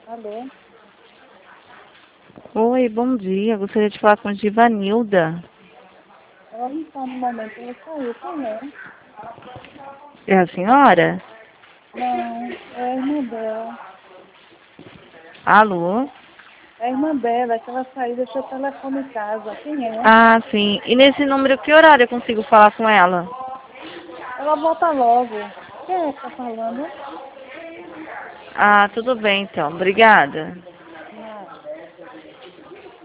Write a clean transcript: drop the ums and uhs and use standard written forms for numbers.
Alô? Oi, bom dia. Gostaria de falar com a Givanilda. Ela não está no momento, ela saiu. Quem é? É a senhora? Não, é a irmã dela. Alô? É a irmã dela, é que ela saiu, deixou o telefone em casa. Quem é? Ah, sim. E nesse número, que horário eu consigo falar com ela? Ela volta logo. Quem é que tá falando? Ah, tudo bem então. Obrigada.